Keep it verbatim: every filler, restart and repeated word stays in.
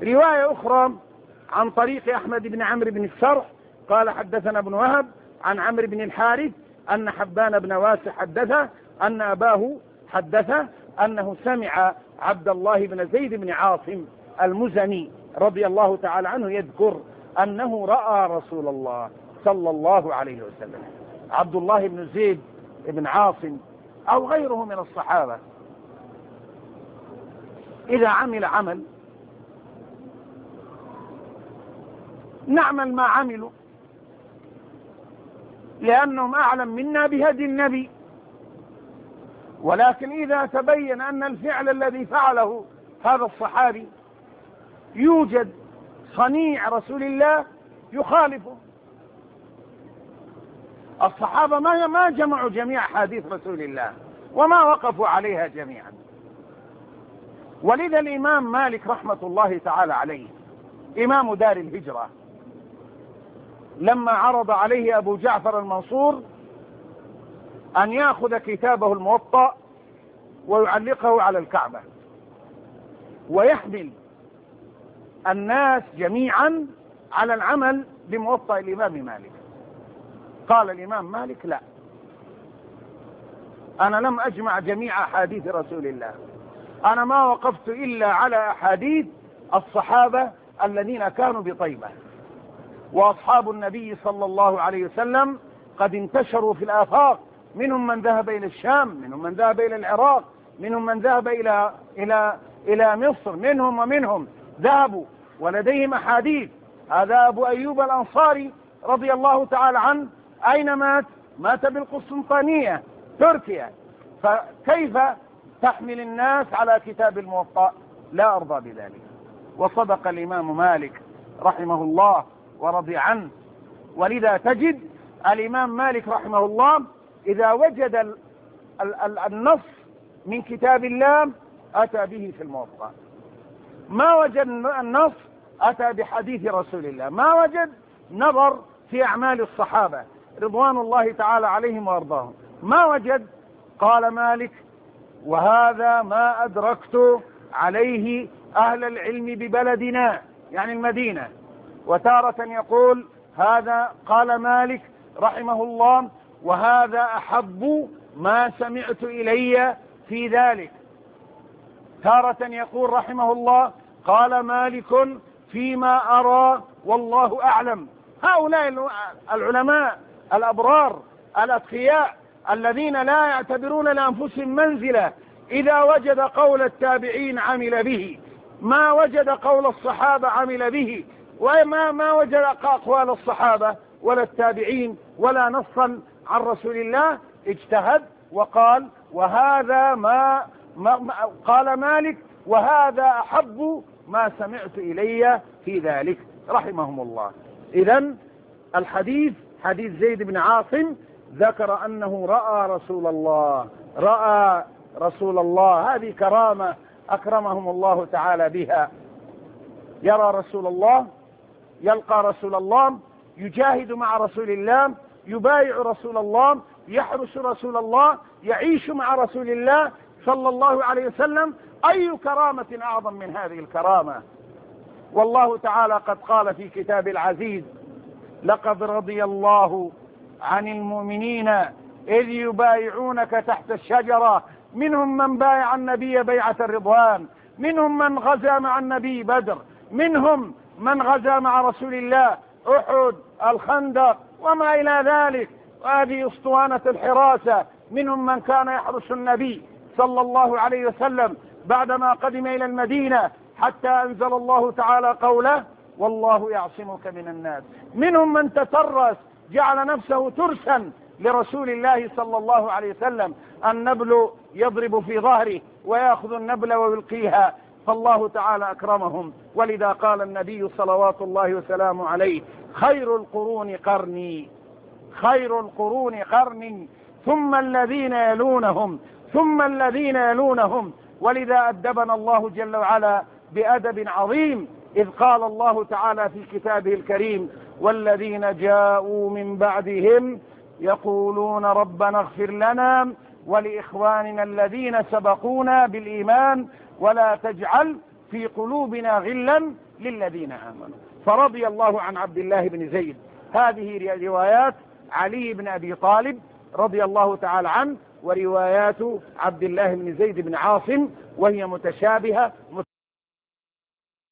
رواية أخرى عن طريق أحمد بن عمرو بن السرح قال حدثنا ابن وهب عن عمرو بن الحارث أن حبان بن واسع حدثه أن أباه حدثه أنه سمع عبد الله بن زيد بن عاصم المزني رضي الله تعالى عنه يذكر أنه رأى رسول الله صلى الله عليه وسلم. عبد الله بن زيد بن عاصم أو غيره من الصحابة إذا عمل عمل نعمل ما عملوا لأنهم أعلم منا بهدي النبي، ولكن إذا تبين أن الفعل الذي فعله هذا الصحابي يوجد صنيع رسول الله يخالفه. الصحابة ما ما جمعوا جميع حديث رسول الله وما وقفوا عليها جميعا. ولذا الإمام مالك رحمة الله تعالى عليه إمام دار الهجرة لما عرض عليه أبو جعفر المنصور أن يأخذ كتابه الموطأ ويعلقه على الكعبة ويحمل الناس جميعا على العمل بموطأ الإمام مالك، قال الإمام مالك لا، أنا لم أجمع جميع أحاديث رسول الله، أنا ما وقفت إلا على أحاديث الصحابة الذين كانوا بطيبة، وأصحاب النبي صلى الله عليه وسلم قد انتشروا في الآفاق، منهم من ذهب إلى الشام، منهم من ذهب إلى العراق، منهم من ذهب إلى إلى إلى مصر، منهم ومنهم ذهبوا ولديهم أحاديث. هذا أبو أيوب الأنصاري رضي الله تعالى عنه أين مات؟ مات بالقسطنطينية تركيا، فكيف تحمل الناس على كتاب الموطأ؟ لا أرضى بذلك. وصدق الإمام مالك رحمه الله ورضي عنه. ولذا تجد الإمام مالك رحمه الله إذا وجد ال ال ال النص من كتاب الله أتى به في الموطأ، ما وجد النص أتى بحديث رسول الله، ما وجد نظر في أعمال الصحابة رضوان الله تعالى عليهم وأرضاهم، ما وجد قال مالك وهذا ما أدركت عليه أهل العلم ببلدنا يعني المدينة. وتارة يقول هذا قال مالك رحمه الله وهذا أحب ما سمعت إلي في ذلك. تارة يقول رحمه الله قال مالك فيما أرى والله أعلم. هؤلاء العلماء الأبرار الأتقياء الذين لا يعتبرون لأنفسهم منزلة، إذا وجد قول التابعين عمل به، ما وجد قول الصحابة عمل به، وما ما وجد أقوال الصحابة ولا التابعين ولا نصا عن رسول الله، اجتهد وقال وهذا ما, ما, ما قال مالك وهذا أحب ما سمعت إلي في ذلك رحمهم الله. إذن الحديث حديث زيد بن عاصم ذكر أنه رأى رسول الله، رأى رسول الله، هذه كرامة أكرمهم الله تعالى بها. يرى رسول الله، يلقى رسول الله، يجاهد مع رسول الله، يبايع رسول الله، يحرس رسول الله، يعيش مع رسول الله صلى الله عليه وسلم. أي كرامة أعظم من هذه الكرامة؟ والله تعالى قد قال في كتاب العزيز لقد رضي الله عن المؤمنين إذ يبايعونك تحت الشجرة منهم من بايع النبي بيعة الرضوان، منهم من غزا مع النبي بدر، منهم من غزا مع رسول الله أحد، الخندق وما إلى ذلك، وهذه أسطوانة الحراسة، منهم من كان يحرس النبي صلى الله عليه وسلم بعدما قدم إلى المدينة حتى أنزل الله تعالى قوله والله يعصمك من الناس، منهم من تترس جعل نفسه ترسا لرسول الله صلى الله عليه وسلم، النبل يضرب في ظهره ويأخذ النبل ويلقيها، فالله تعالى أكرمهم. ولذا قال النبي صلوات الله وسلامه عليه خير القرون قرني، خير القرون قرني ثم الذين يلونهم ثم الذين يلونهم. ولذا أدبنا الله جل وعلا بأدب عظيم إذ قال الله تعالى في كتابه الكريم والذين جاءوا من بعدهم يقولون ربنا اغفر لنا ولإخواننا الذين سبقونا بالإيمان ولا تجعل في قلوبنا غلا للذين آمنوا. فرضي الله عن عبد الله بن زيد. هذه روايات علي بن أبي طالب رضي الله تعالى عنه، وروايات عبد الله بن زيد بن عاصم، وهي متشابهة